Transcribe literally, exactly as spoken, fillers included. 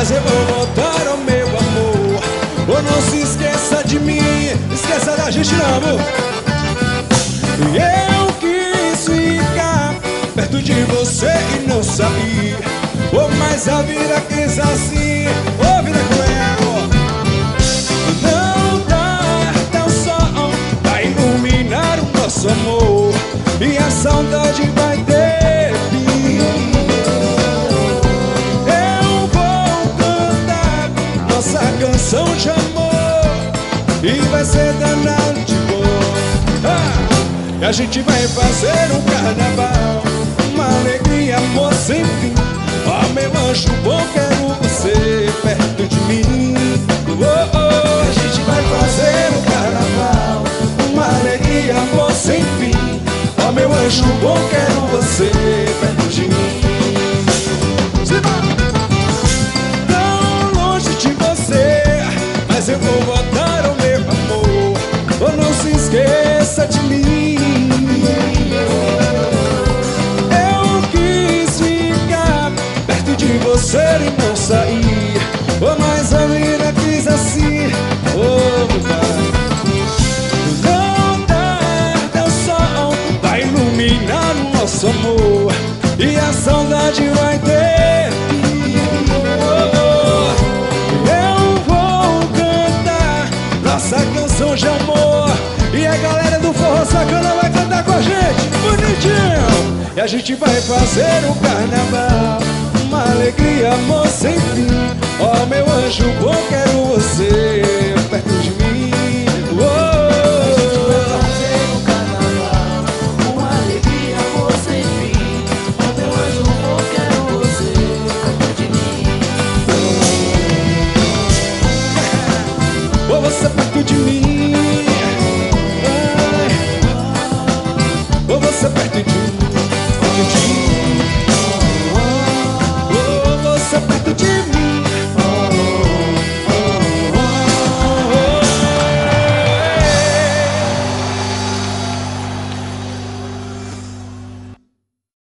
mas eu vou voltar ao meu amor. Oh, não se esqueça de mim, esqueça da gente não, amor. Eu quis ficar perto de você e não sair. Oh, mas a vida quis assim. Oh, vida cruel. Não dá tão sol pra iluminar o nosso amor, e a saudade vai ter fim. Eu vou cantar nossa canção de amor, e vai ser danado de bom. Ah! E a gente vai fazer um carnaval, uma alegria, amor sem fim. Ó, oh, meu anjo bom, quero você perto de mim. Oh, oh. A gente vai fazer um carnaval, uma alegria, amor sem fim. Ó, oh, meu anjo bom, quero você perto de mim. Tão longe de você, mas eu vou voltar ao meu amor. Oh, não se esqueça de mim. Você e não sair. Oh, mas a vida quis assim. Oh, pai. Não dá teu sol vai iluminar o nosso amor, e a saudade vai ter fim. Oh, oh. Eu vou cantar nossa canção de amor, e a galera do Forró Sacana vai cantar com a gente, bonitinho. E a gente vai fazer o carnaval, uma alegria, amor sem fim. Ó, oh, meu anjo bom, quero você perto de mim. Oh, a gente vai fazer um carnaval, uma alegria, amor sem fim. Ó, oh, meu anjo bom, quero você perto de mim. oh, você perto de mim.